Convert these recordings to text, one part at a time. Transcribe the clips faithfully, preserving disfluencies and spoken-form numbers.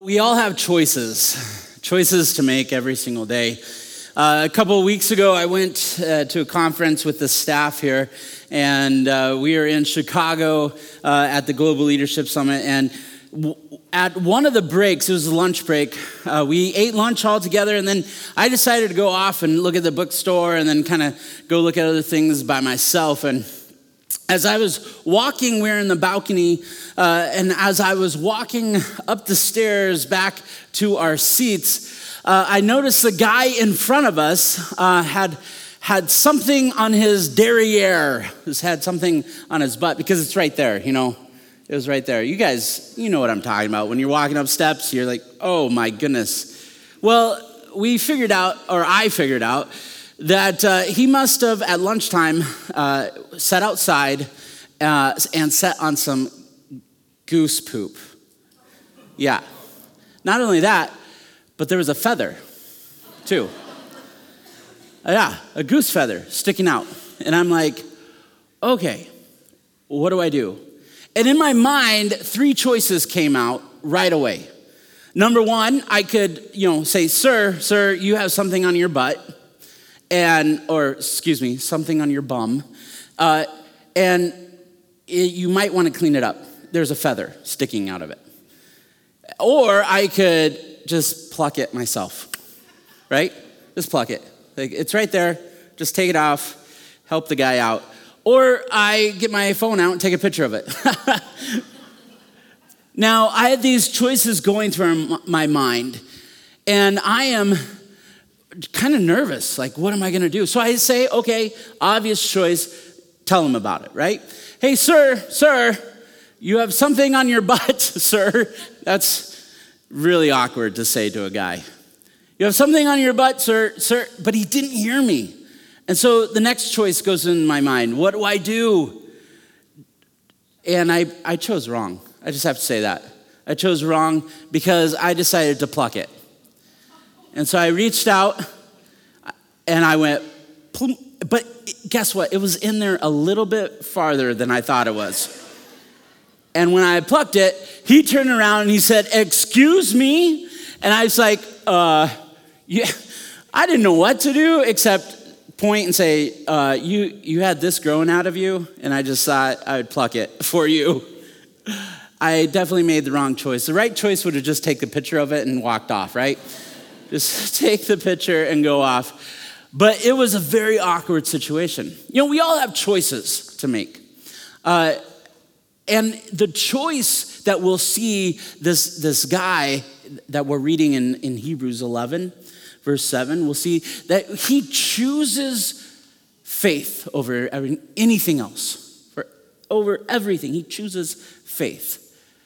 We all have choices, choices to make every single day. Uh, a couple of weeks ago, I went uh, to a conference with the staff here, and uh, we were in Chicago uh, at the Global Leadership Summit, and w- at one of the breaks, it was a lunch break, uh, we ate lunch all together, and then I decided to go off and look at the bookstore and then kind of go look at other things by myself. And as I was walking, we were in the balcony, uh, and as I was walking up the stairs back to our seats, uh, I noticed the guy in front of us uh, had had something on his derriere, He's had something on his butt, because it's right there, you know, it was right there. You guys, you know what I'm talking about. When you're walking up steps, you're like, oh my goodness. Well, we figured out, or I figured out, that uh, he must have, at lunchtime, uh, sat outside uh, and sat on some goose poop. Yeah. Not only that, but there was a feather, too. Uh, yeah, a goose feather sticking out. And I'm like, okay, what do I do? And in my mind, three choices came out right away. Number one, I could, you know, say, sir, sir, you have something on your butt. And, or excuse me, something on your bum, uh, and it, you might want to clean it up. There's a feather sticking out of it. Or I could just pluck it myself, right? Just pluck it. Like, it's right there. Just take it off, help the guy out. Or I get my phone out and take a picture of it. Now, I had these choices going through my mind, and I am kind of nervous, like, what am I gonna do? So I say, okay, obvious choice, tell him about it, right? Hey, sir, sir, you have something on your butt, sir. That's really awkward to say to a guy. You have something on your butt, sir, sir, but he didn't hear me. And so the next choice goes in my mind. What do I do? And I, I chose wrong. I just have to say that. I chose wrong because I decided to pluck it. And so I reached out, and I went, but guess what? It was in there a little bit farther than I thought it was. And when I plucked it, he turned around and he said, excuse me? And I was like, uh, yeah, I didn't know what to do except point and say, uh, you, you had this growing out of you, and I just thought I would pluck it for you. I definitely made the wrong choice. The right choice would have just taken a picture of it and walked off, right? Just take the picture and go off. But it was a very awkward situation. You know, we all have choices to make. Uh, and the choice that we'll see this, this guy that we're reading in, in Hebrews eleven, verse seven, we'll see that he chooses faith over anything else. For over everything, he chooses faith.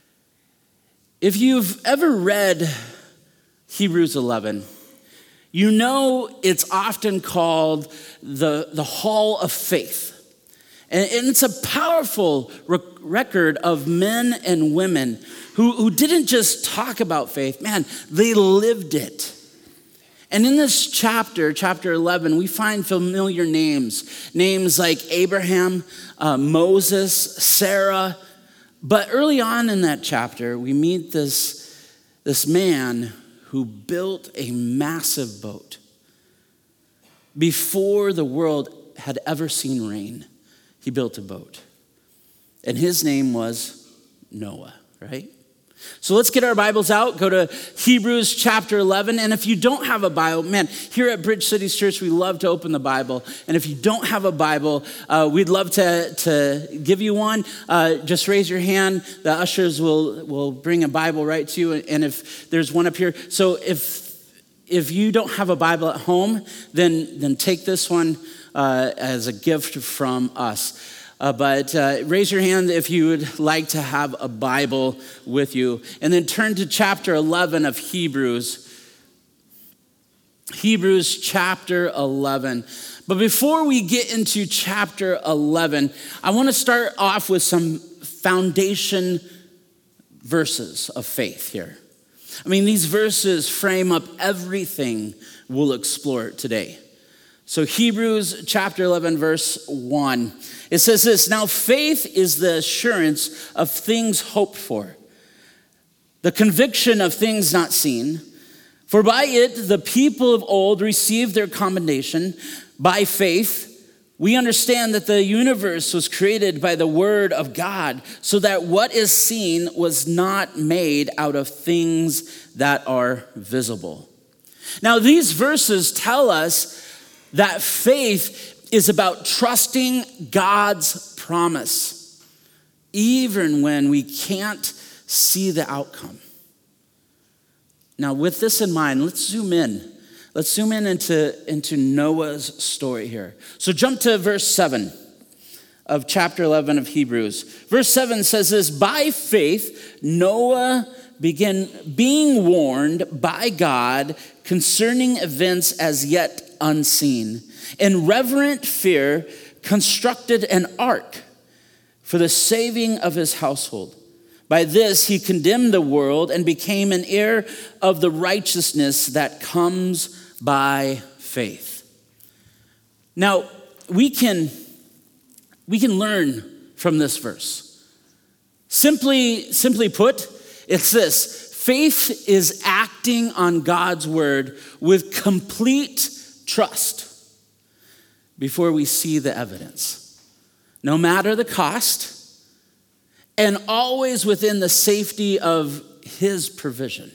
If you've ever read Hebrews eleven, you know it's often called the, the Hall of Faith. And, and it's a powerful rec- record of men and women who, who didn't just talk about faith, man, they lived it. And in this chapter, chapter eleven, we find familiar names, names like Abraham, uh, Moses, Sarah. But early on in that chapter, we meet this, this man who built a massive boat before the world had ever seen rain. He built a boat, and his name was Noah, right? So let's get our Bibles out, go to Hebrews chapter eleven, and if you don't have a Bible, man, here at Bridge Cities Church, we love to open the Bible, and if you don't have a Bible, uh, we'd love to, to give you one. Uh, just raise your hand. The ushers will, will bring a Bible right to you, and if there's one up here. So if if you don't have a Bible at home, then, then take this one uh, as a gift from us. Uh, but uh, raise your hand if you would like to have a Bible with you. And then turn to chapter eleven of Hebrews. Hebrews chapter eleven. But before we get into chapter eleven, I want to start off with some foundation verses of faith here. I mean, these verses frame up everything we'll explore today. So Hebrews chapter eleven, verse one, it says this: now faith is the assurance of things hoped for, the conviction of things not seen. For by it the people of old received their commendation. By faith, we understand that the universe was created by the word of God, so that what is seen was not made out of things that are visible. Now, these verses tell us that faith is about trusting God's promise, even when we can't see the outcome. Now, with this in mind, let's zoom in. Let's zoom in into, into Noah's story here. So jump to verse seven of chapter eleven of Hebrews. Verse seven says this: by faith, Noah began being warned by God concerning events as yet unseen. In reverent fear, constructed an ark for the saving of his household. By this, he condemned the world and became an heir of the righteousness that comes by faith. Now, we can, we can learn from this verse. Simply, simply put, it's this: faith is acting on God's word with complete trust before we see the evidence, no matter the cost, and always within the safety of his provision.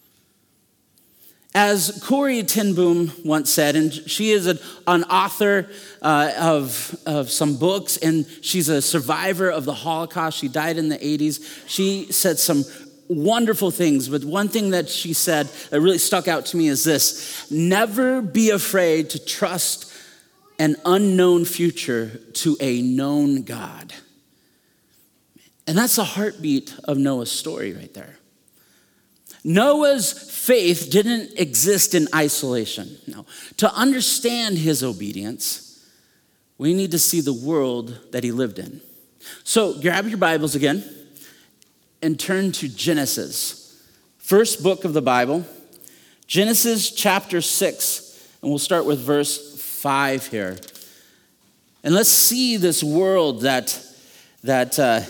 As Corrie ten Boom once said, and she is an, an author uh, of, of some books, and she's a survivor of the Holocaust. She died in the eighties. She said some wonderful things, but one thing that she said that really stuck out to me is this: never be afraid to trust an unknown future to a known God. And that's the heartbeat of Noah's story right there. Noah's faith didn't exist in isolation. No. To understand his obedience, we need to see the world that he lived in. So grab your Bibles again and turn to Genesis, first book of the Bible, Genesis chapter six, and we'll start with verse five here. And let's see this world that, that uh,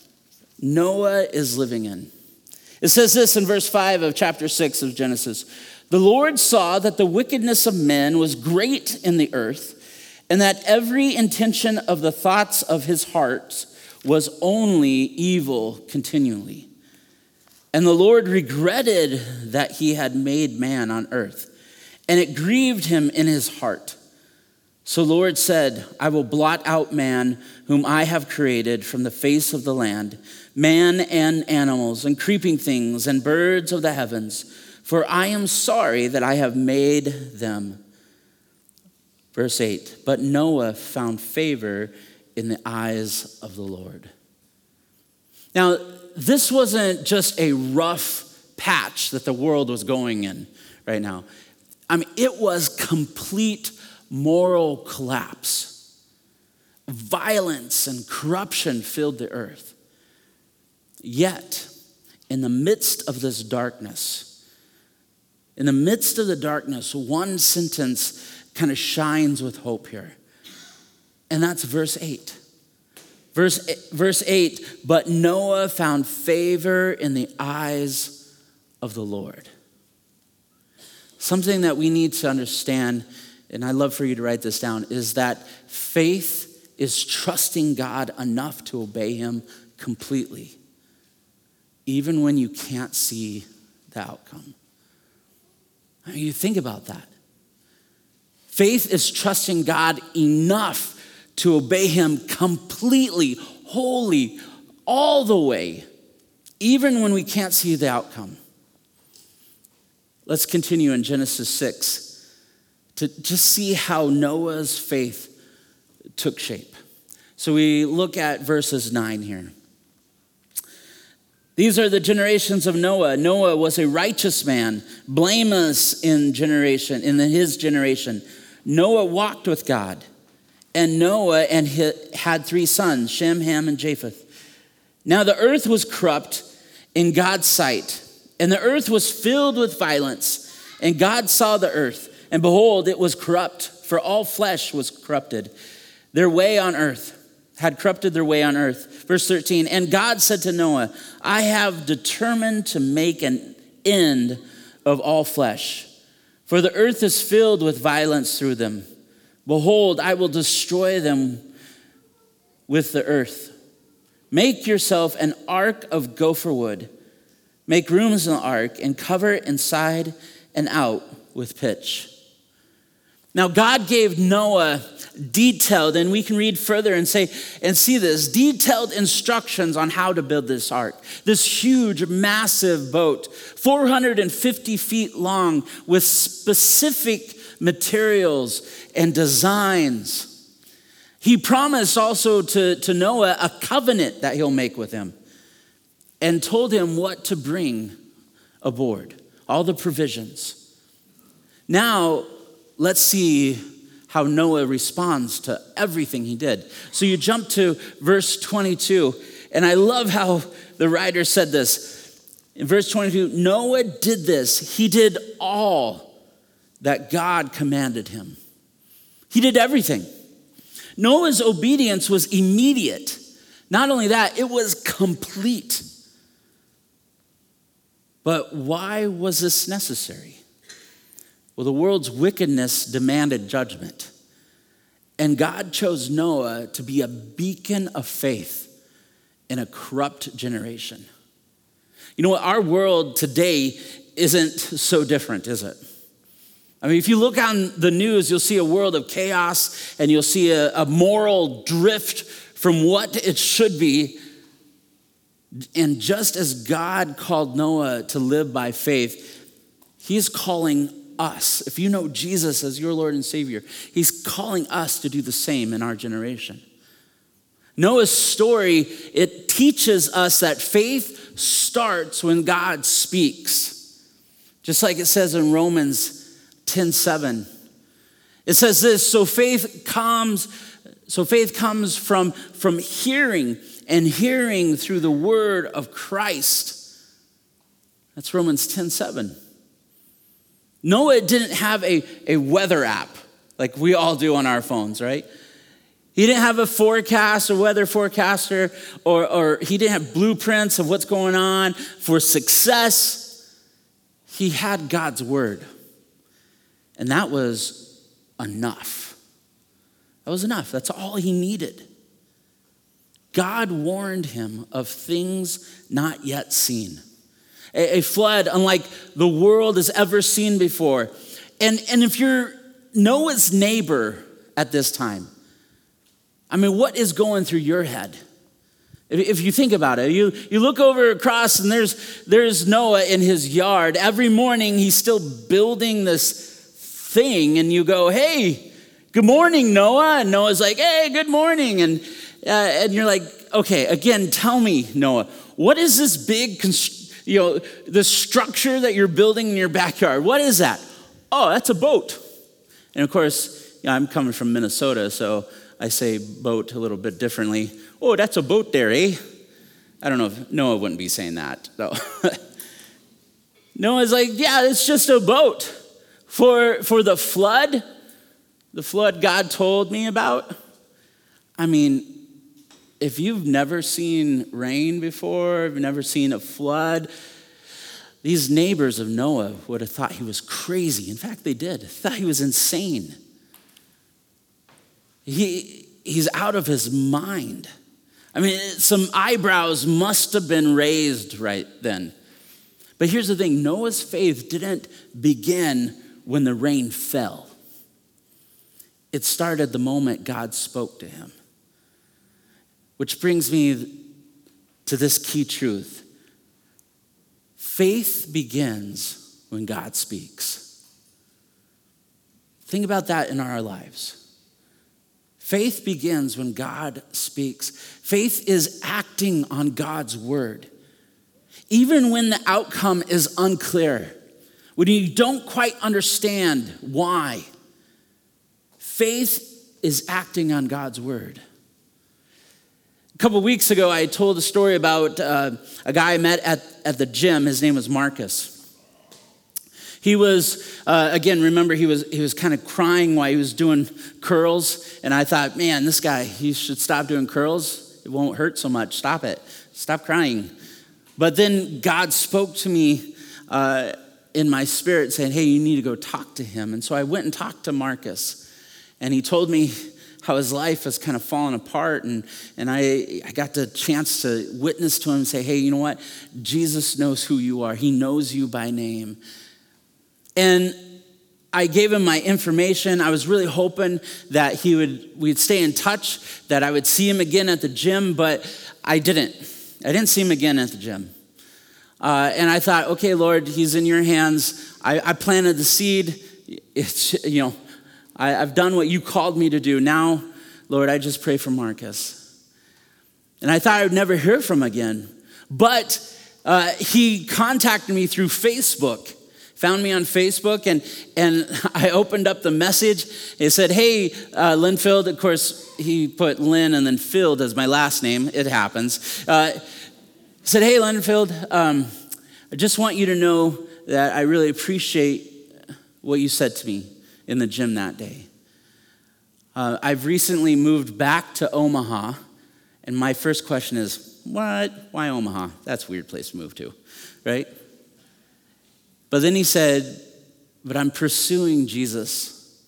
Noah is living in. It says this in verse five of chapter six of Genesis: the Lord saw that the wickedness of men was great in the earth, and that every intention of the thoughts of his heart was only evil continually. And the Lord regretted that he had made man on earth, and it grieved him in his heart. So the Lord said, I will blot out man whom I have created from the face of the land, man and animals and creeping things and birds of the heavens, for I am sorry that I have made them. Verse eight, but Noah found favor in the eyes of the Lord. Now, this wasn't just a rough patch that the world was going in right now. I mean, it was complete moral collapse. Violence and corruption filled the earth. Yet, in the midst of this darkness, in the midst of the darkness, one sentence kind of shines with hope here. And that's verse eight. Verse, verse eight, but Noah found favor in the eyes of the Lord. Something that we need to understand, and I'd love for you to write this down, is that faith is trusting God enough to obey him completely, even when you can't see the outcome. I mean, you think about that. Faith is trusting God enough to obey him completely, wholly, all the way, even when we can't see the outcome. Let's continue in Genesis six to just see how Noah's faith took shape. So we look at verses nine here. These are the generations of Noah. Noah was a righteous man, blameless in generation, in his generation. Noah walked with God. And Noah and he had three sons, Shem, Ham, and Japheth. Now the earth was corrupt in God's sight, and the earth was filled with violence. And God saw the earth, and behold, it was corrupt, for all flesh was corrupted their way on earth. had corrupted their way on earth. Verse thirteen, and God said to Noah, I have determined to make an end of all flesh, for the earth is filled with violence through them. Behold, I will destroy them with the earth. Make yourself an ark of gopher wood. Make rooms in the ark and cover it inside and out with pitch. Now God gave Noah detailed, and we can read further and say and see this, detailed instructions on how to build this ark. This huge, massive boat, four hundred fifty feet long, with specific materials and designs. He promised also to, to Noah a covenant that he'll make with him, and told him what to bring aboard, all the provisions. Now, let's see how Noah responds to everything he did. So you jump to verse twenty-two, and I love how the writer said this. In verse twenty-two, Noah did this. He did all that God commanded him. He did everything. Noah's obedience was immediate. Not only that, it was complete. But why was this necessary? Well, the world's wickedness demanded judgment. And God chose Noah to be a beacon of faith in a corrupt generation. You know what? Our world today isn't so different, is it? I mean, if you look on the news, you'll see a world of chaos, and you'll see a, a moral drift from what it should be. And just as God called Noah to live by faith, he's calling us. If you know Jesus as your Lord and Savior, he's calling us to do the same in our generation. Noah's story, it teaches us that faith starts when God speaks. Just like it says in Romans ten seven. It says this, so faith comes, so faith comes from, from hearing, and hearing through the word of Christ. That's Romans ten seven. Noah didn't have a, a weather app like we all do on our phones, right? He didn't have a forecast or weather forecaster, or, or he didn't have blueprints of what's going on for success. He had God's word. And that was enough. That was enough. That's all he needed. God warned him of things not yet seen. A, a flood unlike the world has ever seen before. And, and if you're Noah's neighbor at this time, I mean, what is going through your head? If, if you think about it, you, you look over across and there's, there's Noah in his yard. Every morning he's still building this thing, and you go, hey, good morning, Noah. And Noah's like, hey, good morning. And uh, and you're like, okay, again, tell me, Noah, what is this big, const- you know, the structure that you're building in your backyard? What is that? Oh, that's a boat. And of course, you know, I'm coming from Minnesota, so I say boat a little bit differently. Oh, that's a boat there, eh? I don't know if Noah wouldn't be saying that, though. Noah's like, yeah, it's just a boat. For, for the flood, the flood God told me about, I mean, if you've never seen rain before, if you've never seen a flood, these neighbors of Noah would have thought he was crazy. In fact, they did. They thought he was insane. He, he's out of his mind. I mean, some eyebrows must have been raised right then. But here's the thing, Noah's faith didn't begin when the rain fell. It started the moment God spoke to him. Which brings me to this key truth. Faith begins when God speaks. Think about that in our lives. Faith begins when God speaks. Faith is acting on God's word. Even when the outcome is unclear, when you don't quite understand why, faith is acting on God's word. A couple weeks ago, I told a story about uh, a guy I met at, at the gym. His name was Marcus. He was, uh, again, remember he was he was kind of crying while he was doing curls. And I thought, man, this guy, he should stop doing curls. It won't hurt so much. Stop it. Stop crying. But then God spoke to me uh, in my spirit saying, hey, you need to go talk to him. And so I went and talked to Marcus. And he told me how his life has kind of fallen apart. And, and I, I got the chance to witness to him and say, hey, you know what? Jesus knows who you are. He knows you by name. And I gave him my information. I was really hoping that he would, we'd stay in touch, that I would see him again at the gym, but I didn't. I didn't see him again at the gym. Uh, and I thought, okay, Lord, he's in your hands. I, I planted the seed. It's, you know, I, I've done what you called me to do. Now, Lord, I just pray for Marcus. And I thought I would never hear from him again. But uh, he contacted me through Facebook. Found me on Facebook, and, and I opened up the message. It said, hey, uh, Linfield. Of course, he put Lynn and then Field as my last name. It happens. Uh, he said, hey, Linfield, um, I just want you to know that I really appreciate what you said to me in the gym that day. Uh, I've recently moved back to Omaha, and my first question is, what? Why Omaha? That's a weird place to move to, right? But then he said, but I'm pursuing Jesus.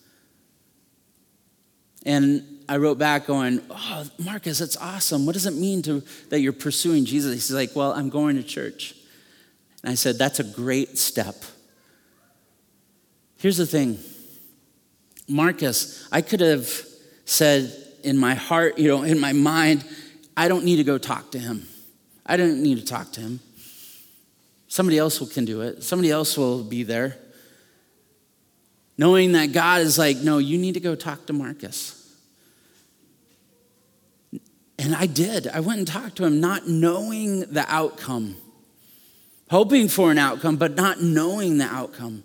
And I wrote back going, oh, Marcus, that's awesome. What does it mean to that you're pursuing Jesus? He's like, well, I'm going to church. And I said, that's a great step. Here's the thing. Marcus, I could have said in my heart, you know, in my mind, I don't need to go talk to him. I don't need to talk to him. Somebody else can do it. Somebody else will be there. Knowing that God is like, no, you need to go talk to Marcus. And I did. I went and talked to him, not knowing the outcome. Hoping for an outcome, but not knowing the outcome.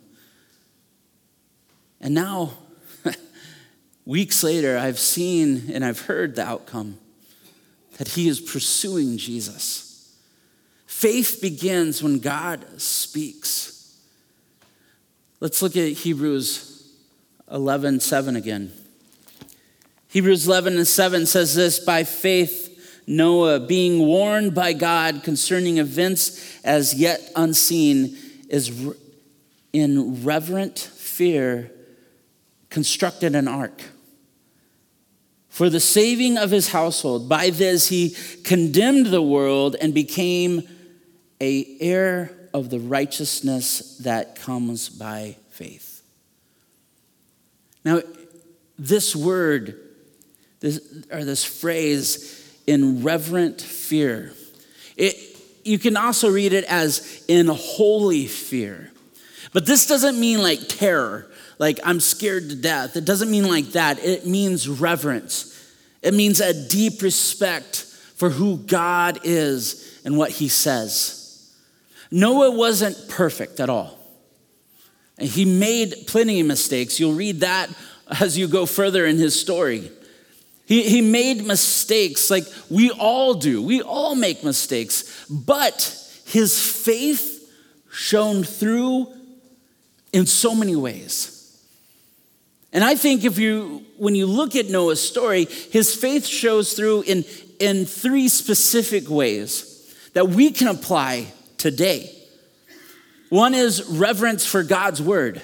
And now, weeks later, I've seen and I've heard the outcome. That he is pursuing Jesus. Faith begins when God speaks. Let's look at Hebrews eleven seven again. Hebrews eleven and seven says this, by faith Noah, being warned by God concerning events as yet unseen, is in reverent fear constructed an ark for the saving of his household. By this he condemned the world and became an heir of the righteousness that comes by faith. Now, this word, this, or this phrase, in reverent fear, it, you can also read it as in holy fear. But this doesn't mean like terror, like I'm scared to death. It doesn't mean like that. It means reverence. It means a deep respect for who God is and what he says. Noah wasn't perfect at all. And he made plenty of mistakes. You'll read that as you go further in his story. He, he made mistakes like we all do. We all make mistakes. But his faith shone through in so many ways. And I think if you, when you look at Noah's story, his faith shows through in, in three specific ways that we can apply today. One is reverence for God's word.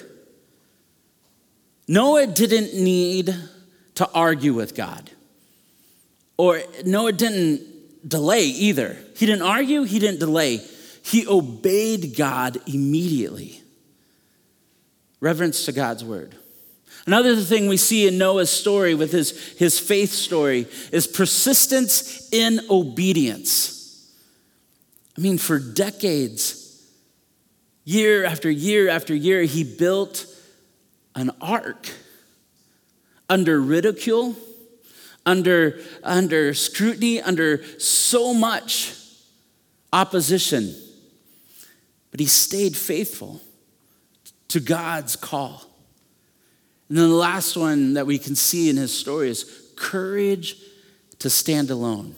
Noah didn't need to argue with God. Or Noah didn't delay either. He didn't argue, he didn't delay. He obeyed God immediately. Reverence to God's word. Another thing we see in Noah's story with his, his faith story is persistence in obedience. I mean, for decades, year after year after year, he built an ark under ridicule, under, under scrutiny, under so much opposition. But he stayed faithful to God's call. And then the last one that we can see in his story is courage to stand alone.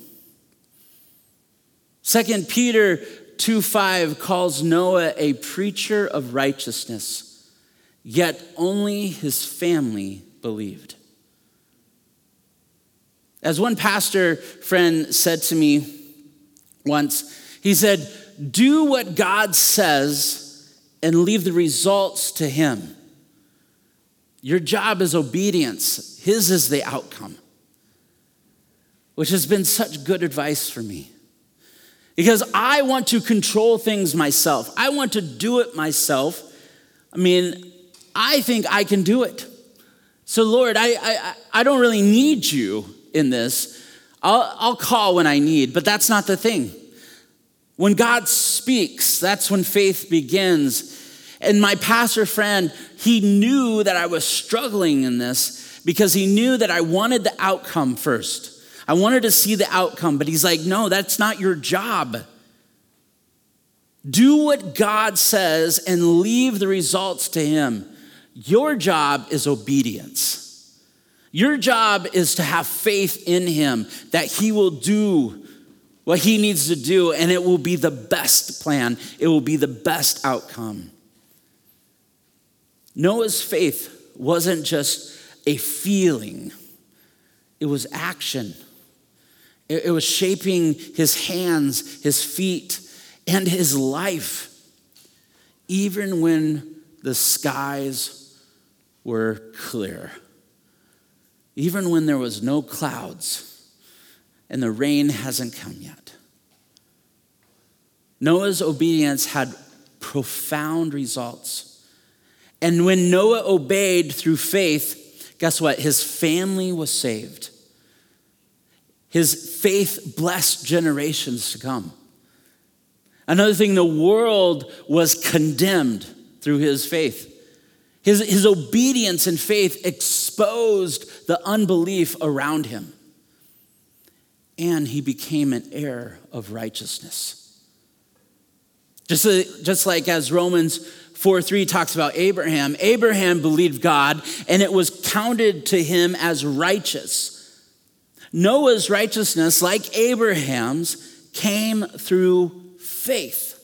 Second Peter two five calls Noah a preacher of righteousness. yet only his family believed. As one pastor friend said to me once, he said, do what God says and leave the results to him. Your job is obedience. His is the outcome. Which has been such good advice for me. Because I want to control things myself. I want to do it myself. I mean, I think I can do it. So Lord, I I, I don't really need you in this. I'll, I'll call when I need, but that's not the thing. When God speaks, that's when faith begins. And my pastor friend, he knew that I was struggling in this because he knew that I wanted the outcome first. I wanted to see the outcome, but he's like, no, that's not your job. Do what God says and leave the results to him. Your job is obedience. Your job is to have faith in him that he will do what he needs to do, and it will be the best plan. It will be the best outcome. Noah's faith wasn't just a feeling. It was action. It, it was shaping his hands, his feet, and his life. Even when the skies were clear. Even when there was no clouds and the rain hasn't come yet. Noah's obedience had profound results. And when Noah obeyed through faith, guess what? His family was saved. His faith blessed generations to come. Another thing, the world was condemned through his faith. His, his obedience and faith exposed the unbelief around him. And he became an heir of righteousness. Just, just like as Romans four three talks about Abraham, Abraham believed God and it was counted to him as righteous. Noah's righteousness, like Abraham's, came through faith,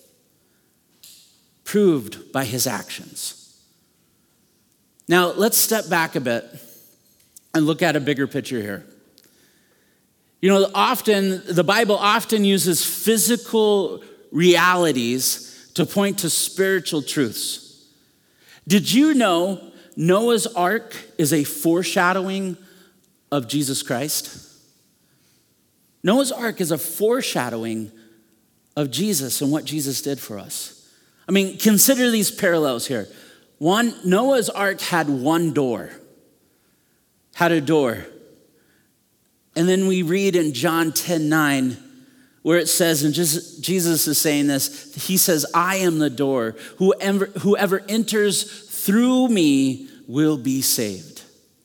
proved by his actions. Now, let's step back a bit and look at a bigger picture here. You know, often, the Bible often uses physical realities to point to spiritual truths. Did you know Noah's Ark is a foreshadowing of Jesus Christ? Noah's Ark is a foreshadowing of Jesus and what Jesus did for us. I mean, consider these parallels here. One, Noah's Ark had one door, had a door. And then we read in John ten nine, where it says, and just, Jesus is saying this, he says, I am the door. Whoever, whoever enters through me will be saved.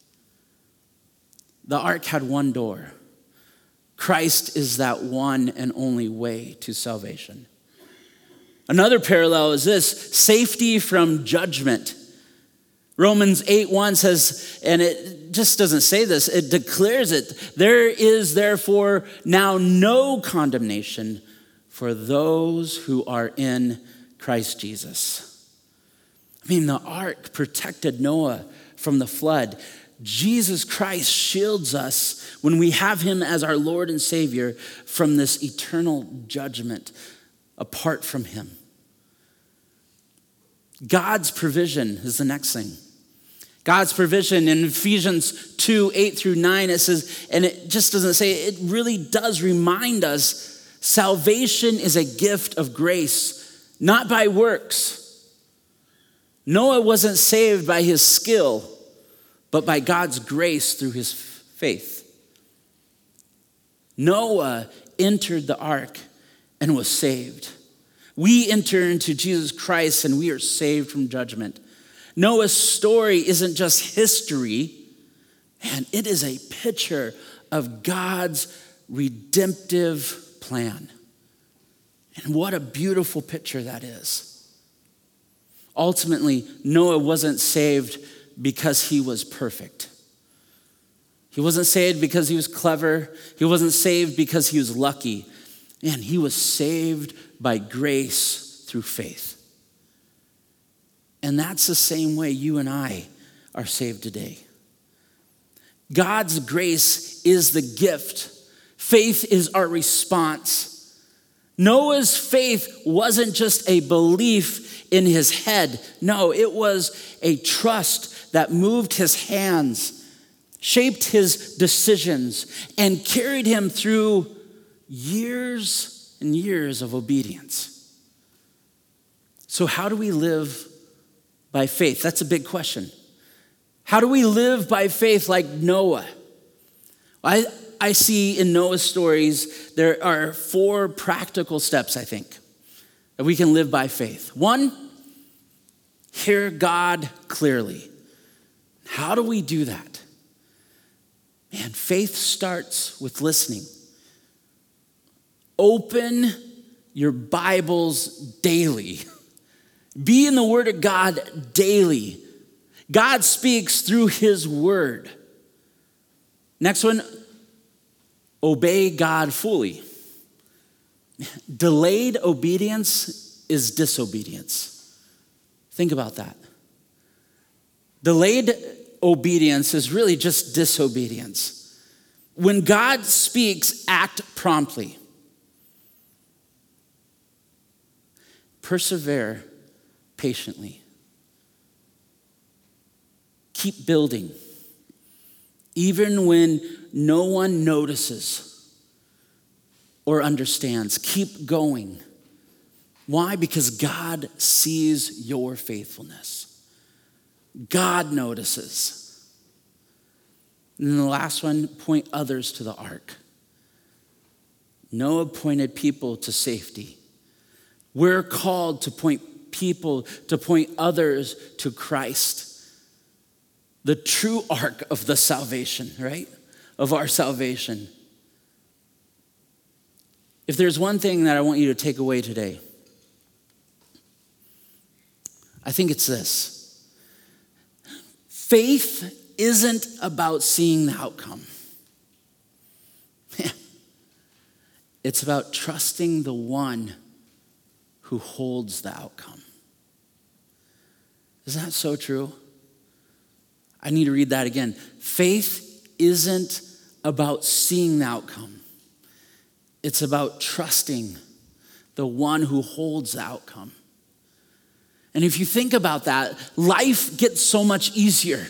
The ark had one door. Christ is that one and only way to salvation. Another parallel is this, safety from judgment. Romans eight one says, and it just doesn't say this, it declares it. There is therefore now no condemnation for those who are in Christ Jesus. I mean, the ark protected Noah from the flood. Jesus Christ shields us when we have him as our Lord and Savior from this eternal judgment apart from him. God's provision is the next thing. God's provision in Ephesians two, eight through nine, it says, and it just doesn't say, it really does remind us, salvation is a gift of grace, not by works. Noah wasn't saved by his skill, but by God's grace through his faith. Noah entered the ark and was saved. We enter into Jesus Christ and we are saved from judgment. Noah's story isn't just history, and it is a picture of God's redemptive plan. And what a beautiful picture that is. Ultimately, Noah wasn't saved because he was perfect. He wasn't saved because he was clever. He wasn't saved because he was lucky. And he was saved by grace through faith. And that's the same way you and I are saved today. God's grace is the gift. Faith is our response. Noah's faith wasn't just a belief in his head. No, it was a trust that moved his hands, shaped his decisions, and carried him through years and years of obedience. So how do we live by faith? That's a big question. How do we live by faith like Noah? I, I see in Noah's stories, there are four practical steps, I think, that we can live by faith. One, hear God clearly. How do we do that? Man, faith starts with listening. Open your Bibles daily. Be in the Word of God daily. God speaks through his word. Next one, obey God fully. Delayed obedience is disobedience. Think about that. Delayed obedience is really just disobedience. When God speaks, act promptly. Persevere patiently. Keep building, even when no one notices or understands. Keep going. Why? Because God sees your faithfulness. God notices. And then the last one, point others to the ark. Noah pointed people to safety. We're called to point people, to point others to Christ. The true ark of the salvation, right? Of our salvation. If there's one thing that I want you to take away today, I think it's this. Faith isn't about seeing the outcome. It's about trusting the one who holds the outcome. Isn't that so true? I need to read that again. Faith isn't about seeing the outcome. It's about trusting the one who holds the outcome. And if you think about that, life gets so much easier.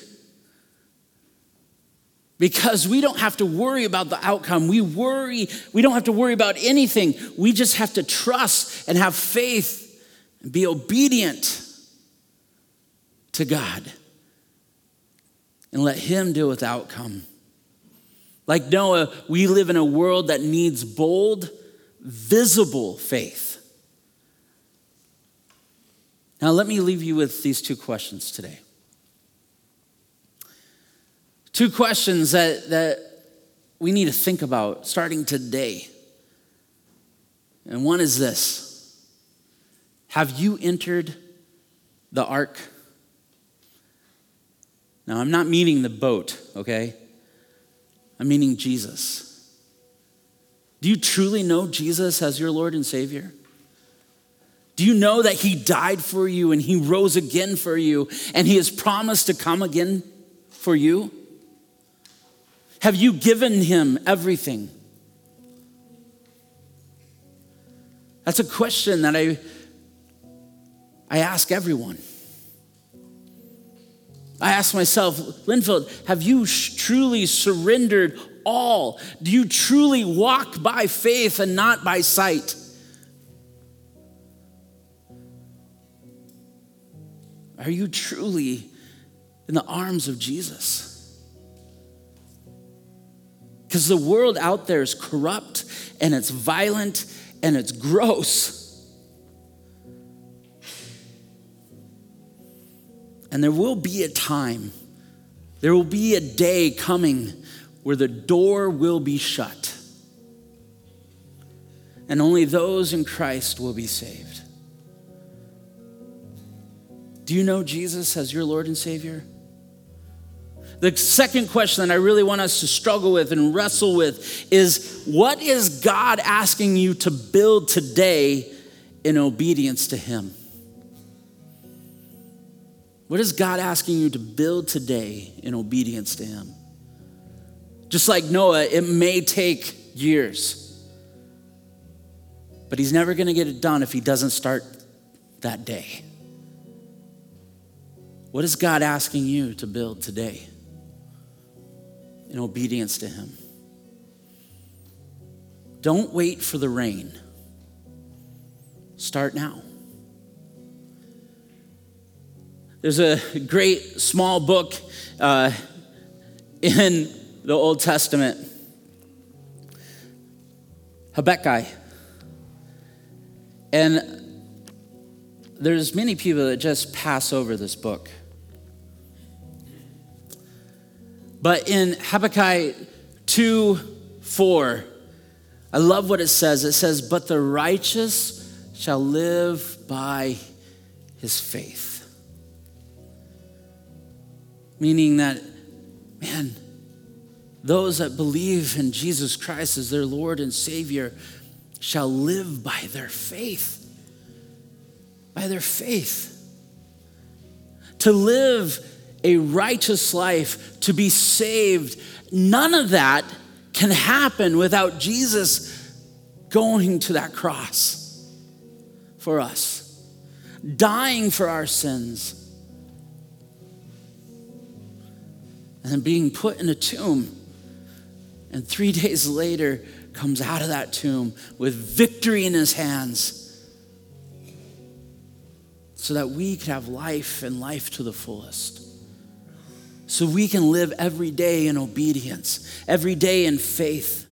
Because we don't have to worry about the outcome. We worry, we don't have to worry about anything. We just have to trust and have faith and be obedient to God. And let him deal with the outcome. Like Noah, we live in a world that needs bold, visible faith. Now let me leave you with these two questions today. Two questions that, that we need to think about starting today. And one is this. Have you entered the ark? Now, I'm not meaning the boat, okay? I'm meaning Jesus. Do you truly know Jesus as your Lord and Savior? Do you know that he died for you and he rose again for you and he has promised to come again for you? Have you given him everything? That's a question that I, I ask everyone. I ask myself, Linfield, have you sh- truly surrendered all? Do you truly walk by faith and not by sight? Are you truly in the arms of Jesus? Because the world out there is corrupt and it's violent and it's gross. And there will be a time, there will be a day coming where the door will be shut. And only those in Christ will be saved. Do you know Jesus as your Lord and Savior? The second question that I really want us to struggle with and wrestle with is, what is God asking you to build today in obedience to him? What is God asking you to build today in obedience to him? Just like Noah, it may take years, but he's never going to get it done if he doesn't start that day. What is God asking you to build today in obedience to him? Don't wait for the rain. Start now. There's a great small book uh, in the Old Testament, Habakkuk. And there's many people that just pass over this book. But in Habakkuk two four, I love what it says. It says, but the righteous shall live by his faith. Meaning that, man, those that believe in Jesus Christ as their Lord and Savior shall live by their faith. By their faith. To live a righteous life, to be saved, none of that can happen without Jesus going to that cross for us, dying for our sins, and then being put in a tomb. And three days later, comes out of that tomb with victory in his hands so that we could have life and life to the fullest. So we can live every day in obedience, every day in faith.